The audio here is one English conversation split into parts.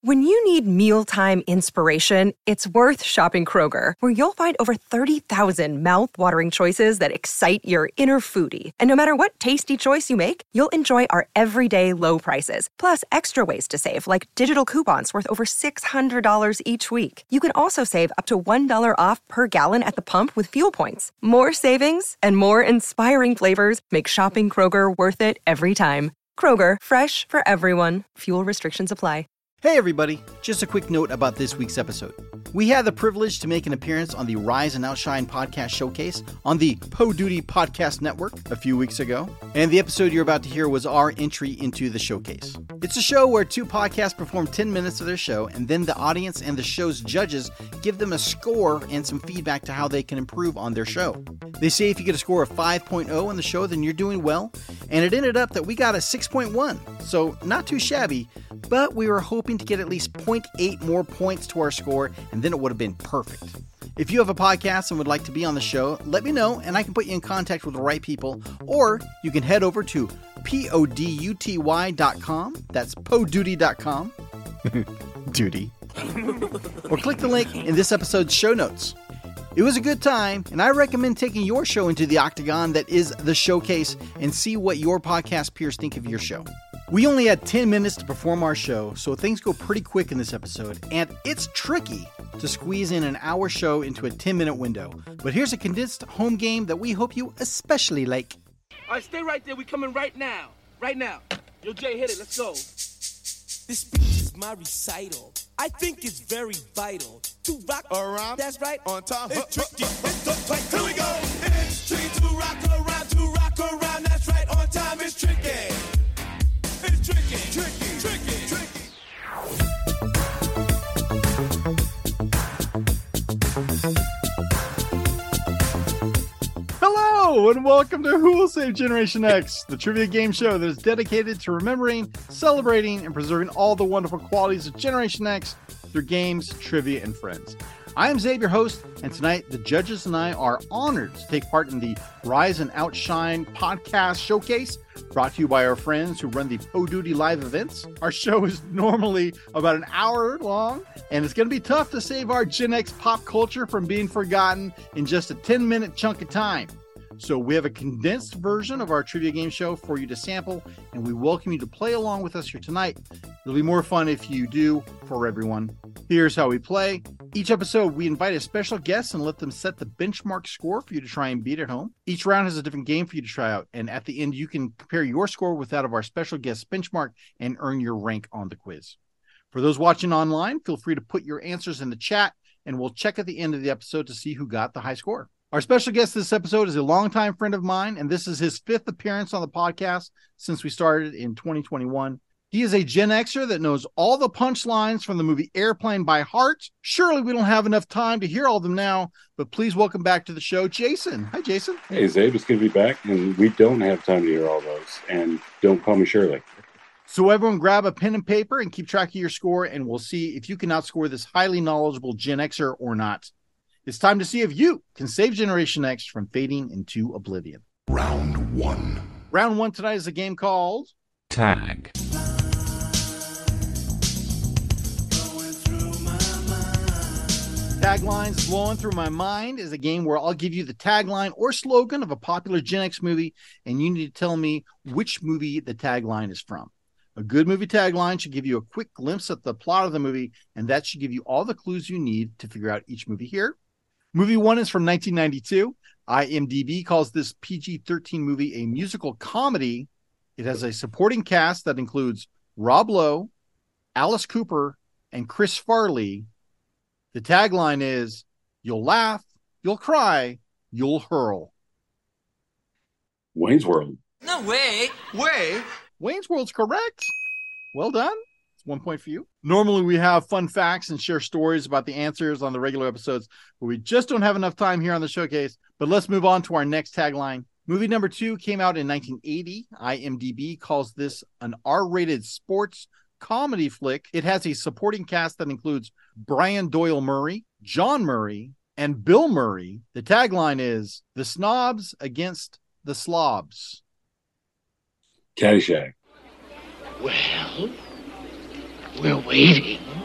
When you need mealtime inspiration, it's worth shopping Kroger, where you'll find over 30,000 mouth-watering choices that excite your inner foodie. And no matter what tasty choice you make, you'll enjoy our everyday low prices, plus extra ways to save, like digital coupons worth over $600 each week. You can also save up to $1 off per gallon at the pump with fuel points. More savings and more inspiring flavors make shopping Kroger worth it every time. Kroger, fresh for everyone. Fuel restrictions apply. Hey everybody, just a quick note about this week's episode. We had the privilege to make an appearance on the Rise and Outshine podcast showcase on the Poe Duty Podcast Network a few weeks ago, and the episode you're about to hear was our entry into the showcase. It's a show where two podcasts perform 10 minutes of their show, and then the audience and the show's judges give them a score and some feedback to how they can improve on their show. They say if you get a score of 5.0 on the show, then you're doing well, and it ended up that we got a 6.1, so not too shabby, but we were hoping to get at least 0.8 more points to our score, and then it would have been perfect. If you have a podcast and would like to be on the show, let me know and I can put you in contact with the right people, or you can head over to poduty.com. That's poduty.com. Duty. Or click the link in this episode's show notes. It was a good time, and I recommend taking your show into the octagon that is the showcase and see what your podcast peers think of your show. We only had 10 minutes to perform our show, so things go pretty quick in this episode, and it's tricky to squeeze in an hour show into a 10-minute window. But here's a condensed home game that we hope you especially like. All right, stay right there. We coming right now. Right now. Yo, Jay, hit it. Let's go. This speech is my recital. I think it's very vital to rock around. That's right. On time. It's tricky. It's right. Here we go. It's tricky to rock around. To rock around. That's right. On time. It's tricky. It's tricky. Tricky. Tricky. Tricky. Hello, and welcome to Who Will Save Generation X, the trivia game show that is dedicated to remembering, celebrating, and preserving all the wonderful qualities of Generation X through games, trivia, and friends. I am Zabe, your host, and tonight the judges and I are honored to take part in the Rise and Outshine podcast showcase, brought to you by our friends who run the Poe Duty live events. Our show is normally about an hour long, and it's going to be tough to save our Gen X pop culture from being forgotten in just a 10-minute chunk of time. So we have a condensed version of our trivia game show for you to sample, and we welcome you to play along with us here tonight. It'll be more fun if you do for everyone. Here's how we play. Each episode, we invite a special guest and let them set the benchmark score for you to try and beat at home. Each round has a different game for you to try out, and at the end, you can compare your score with that of our special guest's benchmark and earn your rank on the quiz. For those watching online, feel free to put your answers in the chat, and we'll check at the end of the episode to see who got the high score. Our special guest this episode is a longtime friend of mine, and this is his 5th appearance on the podcast since we started in 2021. He is a Gen Xer that knows all the punchlines from the movie Airplane by heart. Surely we don't have enough time to hear all of them now, but please welcome back to the show, Jason. Hi, Jason. Hey, Zabe, it's good to be back, and we don't have time to hear all those, and don't call me Shirley. So everyone grab a pen and paper and keep track of your score, and we'll see if you can outscore this highly knowledgeable Gen Xer or not. It's time to see if you can save Generation X from fading into oblivion. Round 1. Round 1 tonight is a game called Tag. Taglines Blowing Through My Mind is a game where I'll give you the tagline or slogan of a popular Gen X movie, and you need to tell me which movie the tagline is from. A good movie tagline should give you a quick glimpse at the plot of the movie, and that should give you all the clues you need to figure out each movie here. Movie 1 is from 1992. IMDb calls this PG-13 movie a musical comedy. It has a supporting cast that includes Rob Lowe, Alice Cooper, and Chris Farley. The tagline is, "You'll laugh, you'll cry, you'll hurl." Wayne's World. No way. Wayne's World's correct. Well done. 1 point for you. Normally we have fun facts and share stories about the answers on the regular episodes, but we just don't have enough time here on the showcase. But let's move on to our next tagline. Movie number 2 came out in 1980. IMDb calls this an R-rated sports comedy flick. It has a supporting cast that includes Brian Doyle Murray, John Murray, and Bill Murray. The tagline is, "The snobs against the slobs." Caddyshack. Well, we're waiting.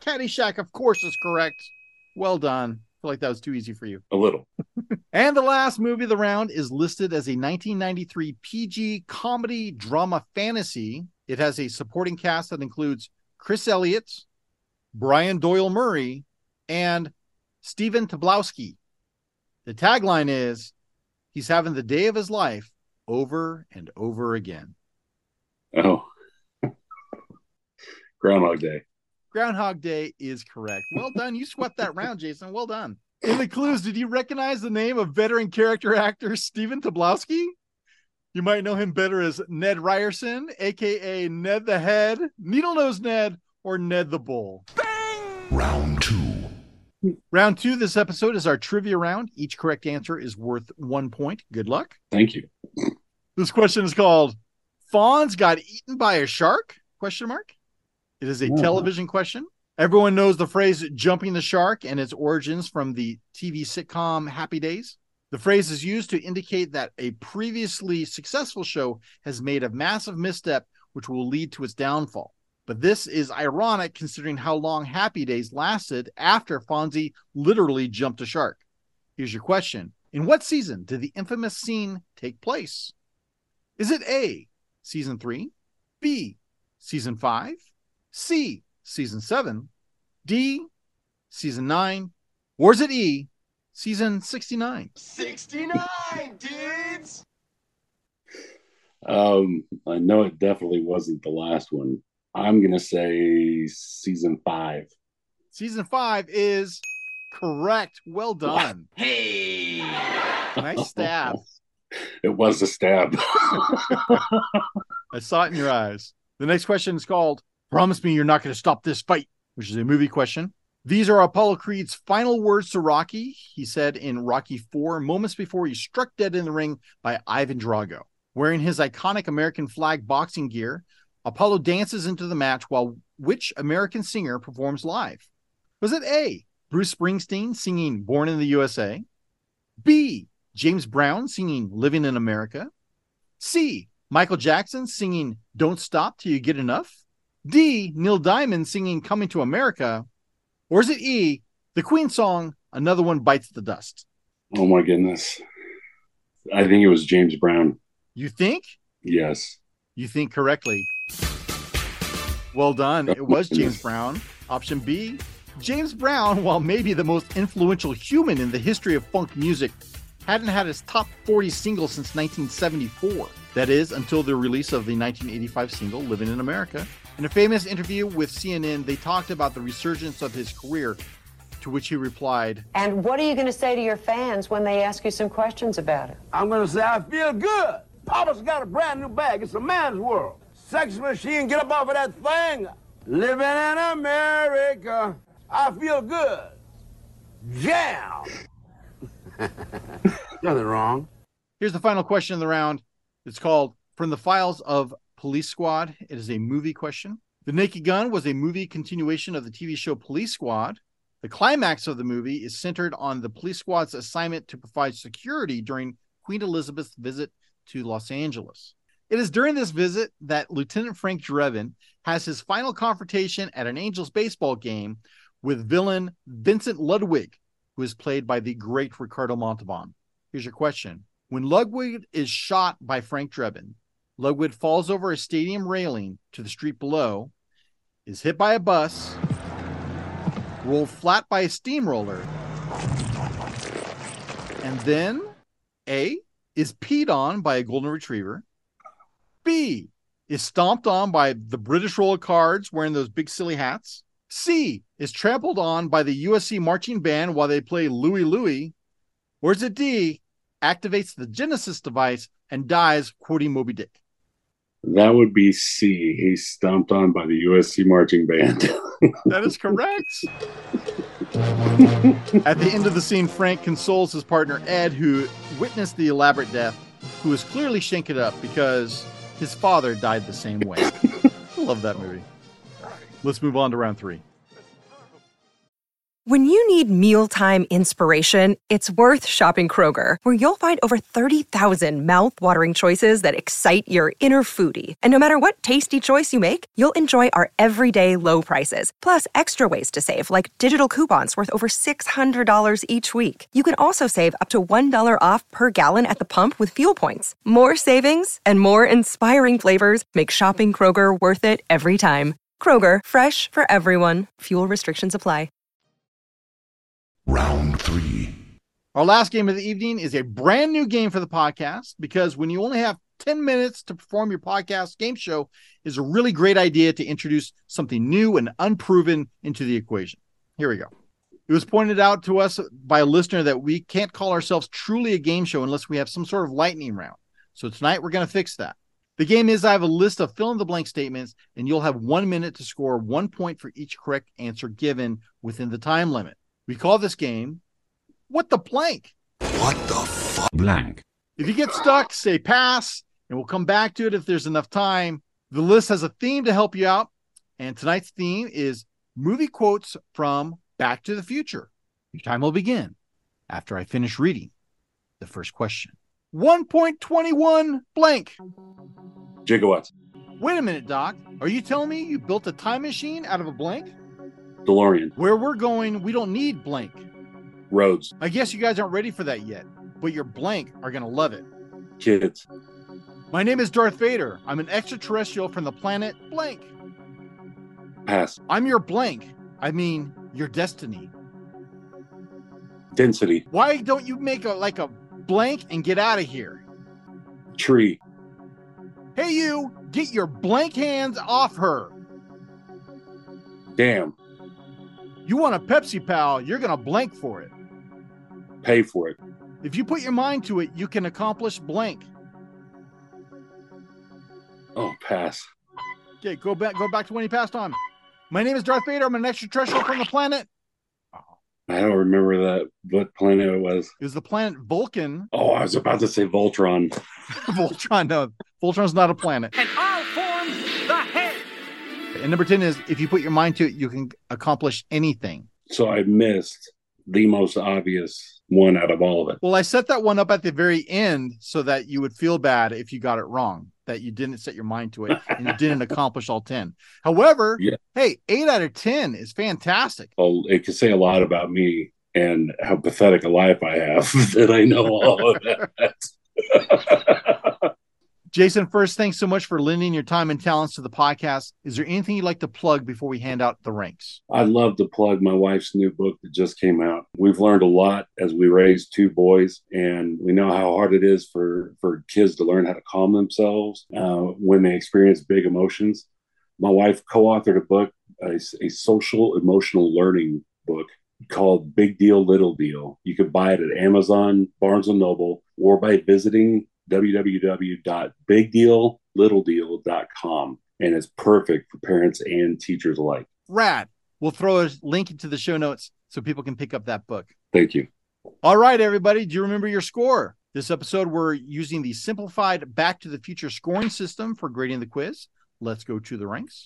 Caddyshack, of course, is correct. Well done. I feel like that was too easy for you. A little. And the last movie of the round is listed as a 1993 PG comedy drama fantasy. It has a supporting cast that includes Chris Elliott, Brian Doyle Murray, and Stephen Tobolowsky. The tagline is, he's having the day of his life over and over again. Oh. Groundhog Day. Groundhog Day is correct. Well done. You swept that round, Jason. Well done. In the clues, did you recognize the name of veteran character actor Stephen Tobolowsky? You might know him better as Ned Ryerson, a.k.a. Ned the Head, Needle-Nose Ned, or Ned the Bull. Round 2. Round 2, this episode is our trivia round. Each correct answer is worth 1 point. Good luck. Thank you. This question is called, Fonz Got Eaten by a Shark? Question mark. It is a television question. Everyone knows the phrase jumping the shark and its origins from the TV sitcom Happy Days. The phrase is used to indicate that a previously successful show has made a massive misstep which will lead to its downfall. But this is ironic considering how long Happy Days lasted after Fonzie literally jumped a shark. Here's your question. In what season did the infamous scene take place? Is it A, season 3, B, season 5, C, season 7, D, season 9, or is it E, season 69? 69, dudes! I know it definitely wasn't the last one. I'm going to say season 5. Season 5 is correct. Well done. Hey! Nice stab. It was a stab. I saw it in your eyes. The next question is called, Promise Me You're Not Going to Stop This Fight, which is a movie question. These are Apollo Creed's final words to Rocky. He said in Rocky 4, moments before he struck dead in the ring by Ivan Drago. Wearing his iconic American flag boxing gear, Apollo dances into the match while which American singer performs live? Was it A, Bruce Springsteen singing Born in the USA? B, James Brown singing Living in America? C, Michael Jackson singing Don't Stop Till You Get Enough? D, Neil Diamond singing Coming to America? Or is it E, the Queen song, Another One Bites the Dust? Oh my goodness. I think it was James Brown. You think? Yes. You think correctly. Well done. It was James Brown. Option B, James Brown, while maybe the most influential human in the history of funk music, hadn't had his top 40 single since 1974. That is, until the release of the 1985 single, Living in America. In a famous interview with CNN, they talked about the resurgence of his career, to which he replied, And what are you going to say to your fans when they ask you some questions about it? I'm going to say I feel good. Papa's got a brand new bag. It's a man's world. Sex machine, get up off of that thing. Living in America. I feel good. Jam. Nothing wrong. Here's the final question of the round. It's called From the Files of Police Squad. It is a movie question. The Naked Gun was a movie continuation of the TV show Police Squad. The climax of the movie is centered on the police squad's assignment to provide security during Queen Elizabeth's visit to Los Angeles. It is during this visit that Lieutenant Frank Drebin has his final confrontation at an Angels baseball game with villain Vincent Ludwig, who is played by the great Ricardo Montalban. Here's your question. When Ludwig is shot by Frank Drebin, Ludwig falls over a stadium railing to the street below, is hit by a bus, rolled flat by a steamroller, and then A, is peed on by a golden retriever, B, is stomped on by the British roll of cards wearing those big silly hats, C, is trampled on by the USC marching band while they play Louie Louie, or is it D, activates the Genesis device and dies quoting Moby Dick? That would be C. He's stomped on by the USC marching band. That is correct. At the end of the scene, Frank consoles his partner Ed, who witnessed the elaborate death, who is clearly shaken up because his father died the same way. I love that movie. Let's move on to round 3. When you need mealtime inspiration, it's worth shopping Kroger, where you'll find over 30,000 mouth-watering choices that excite your inner foodie. And no matter what tasty choice you make, you'll enjoy our everyday low prices, plus extra ways to save, like digital coupons worth over $600 each week. You can also save up to $1 off per gallon at the pump with fuel points. More savings and more inspiring flavors make shopping Kroger worth it every time. Kroger, fresh for everyone. Fuel restrictions apply. Round 3. Our last game of the evening is a brand new game for the podcast, because when you only have 10 minutes to perform your podcast game show, is a really great idea to introduce something new and unproven into the equation. Here we go. It was pointed out to us by a listener that we can't call ourselves truly a game show unless we have some sort of lightning round. So tonight we're going to fix that. The game is, I have a list of fill-in-the-blank statements, and you'll have 1 minute to score 1 point for each correct answer given within the time limit. We call this game, What the Blank? What the fuck? Blank. If you get stuck, say pass, and we'll come back to it if there's enough time. The list has a theme to help you out, and tonight's theme is movie quotes from Back to the Future. Your time will begin after I finish reading the first question. 1.21 blank. Gigawatts. Wait a minute, Doc. Are you telling me you built a time machine out of a blank? DeLorean. Where we're going, we don't need blank. Roads. I guess you guys aren't ready for that yet, but your blank are going to love it. Kids. My name is Darth Vader. I'm an extraterrestrial from the planet blank. Pass. I'm your blank. I mean, your destiny. Density. Why don't you make a blank and get out of here? Tree. Hey, you, get your blank hands off her. Dam. You want a Pepsi Pal, you're going to blank for it. Pay for it. If you put your mind to it, you can accomplish blank. Oh, pass. Okay, go back to when he passed on. My name is Darth Vader. I'm an extraterrestrial from the planet. I don't remember that, what planet it was. It was the planet Vulcan. Oh, I was about to say Voltron. Voltron, no. Voltron's not a planet. And I'll form the head. And number 10 is, if you put your mind to it, you can accomplish anything. So I missed the most obvious one out of all of it. Well, I set that one up at the very end so that you would feel bad if you got it wrong, that you didn't set your mind to it and you didn't accomplish all 10. However, Hey, 8 out of 10 is fantastic. Well, it could say a lot about me and how pathetic a life I have that I know all of that. Jason, first, thanks so much for lending your time and talents to the podcast. Is there anything you'd like to plug before we hand out the ranks? I'd love to plug my wife's new book that just came out. We've learned a lot as we raise 2 boys, and we know how hard it is for kids to learn how to calm themselves when they experience big emotions. My wife co-authored a book, a social emotional learning book called Big Deal, Little Deal. You could buy it at Amazon, Barnes & Noble, or by visiting www.bigdeallittledeal.com, and it's perfect for parents and teachers alike. Rad. We'll throw a link into the show notes so people can pick up that book. Thank you. All right, everybody. Do you remember your score? This episode, we're using the simplified Back to the Future scoring system for grading the quiz. Let's go to the ranks.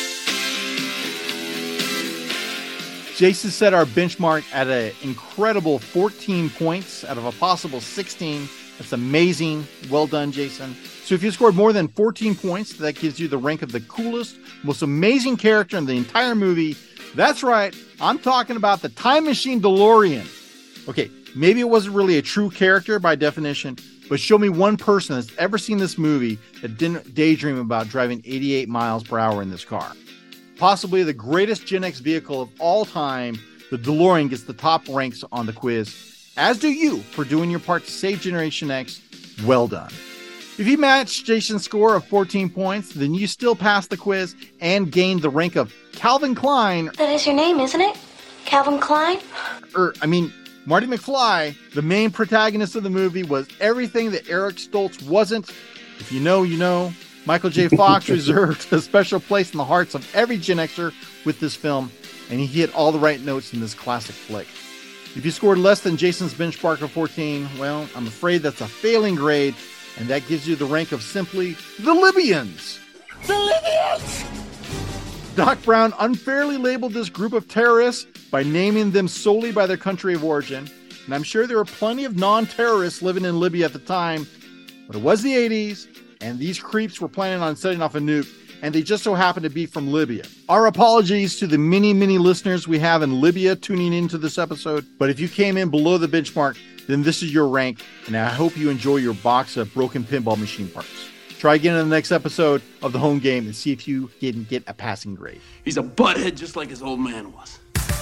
Jason set our benchmark at an incredible 14 points out of a possible 16. That's amazing. Well done, Jason. So if you scored more than 14 points, that gives you the rank of the coolest, most amazing character in the entire movie. That's right. I'm talking about the Time Machine DeLorean. Okay, maybe it wasn't really a true character by definition, but show me one person that's ever seen this movie that didn't daydream about driving 88 miles per hour in this car. Possibly the greatest Gen X vehicle of all time, the DeLorean gets the top ranks on the quiz, as do you for doing your part to save Generation X. Well done. If you match Jason's score of 14 points, then you still pass the quiz and gain the rank of Calvin Klein. That is your name, isn't it? Calvin Klein? Marty McFly, the main protagonist of the movie, was everything that Eric Stoltz wasn't. If you know, you know. Michael J. Fox reserved a special place in the hearts of every Gen Xer with this film, and he hit all the right notes in this classic flick. If you scored less than Jason's benchmark of 14, well, I'm afraid that's a failing grade, and that gives you the rank of simply the Libyans. The Libyans! Doc Brown unfairly labeled this group of terrorists by naming them solely by their country of origin. And I'm sure there were plenty of non-terrorists living in Libya at the time, but it was the 80s, and these creeps were planning on setting off a nuke, and they just so happened to be from Libya. Our apologies to the many listeners we have in Libya tuning into this episode, but if you came in below the benchmark, then this is your rank, and I hope you enjoy your box of broken pinball machine parts. Try again in the next episode of The Home Game and see if you can get a passing grade. He's a butthead just like his old man was.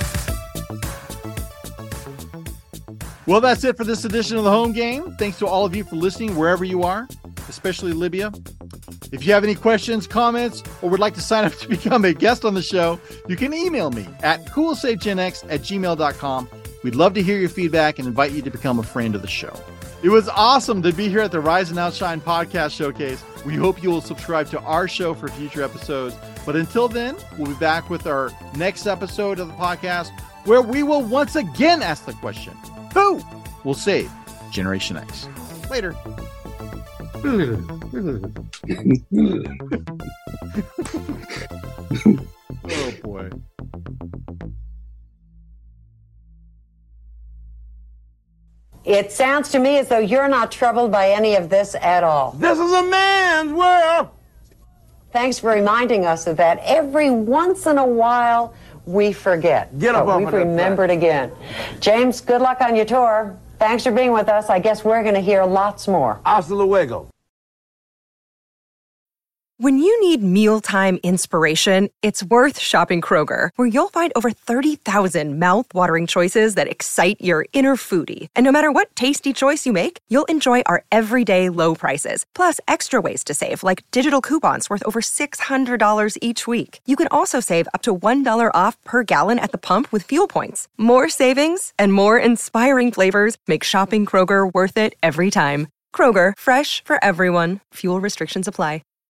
Well, that's it for this edition of The Home Game. Thanks to all of you for listening wherever you are, especially Libya. If you have any questions, comments, or would like to sign up to become a guest on the show, you can email me at whowillsavegenx@gmail.com. We'd love to hear your feedback and invite you to become a friend of the show. It was awesome to be here at the Rise and Outshine Podcast Showcase. We hope you will subscribe to our show for future episodes. But until then, we'll be back with our next episode of the podcast, where we will once again ask the question, who will save Generation X? Later. Oh, boy. It sounds to me as though you're not troubled by any of this at all. This is a man's world. Thanks for reminding us of that. Every once in a while, we forget. Get up but off we've of that remembered again. James, good luck on your tour. Thanks for being with us. I guess we're going to hear lots more. Hasta luego. When you need mealtime inspiration, it's worth shopping Kroger, where you'll find over 30,000 mouth-watering choices that excite your inner foodie. And no matter what tasty choice you make, you'll enjoy our everyday low prices, plus extra ways to save, like digital coupons worth over $600 each week. You can also save up to $1 off per gallon at the pump with fuel points. More savings and more inspiring flavors make shopping Kroger worth it every time. Kroger, fresh for everyone. Fuel restrictions apply.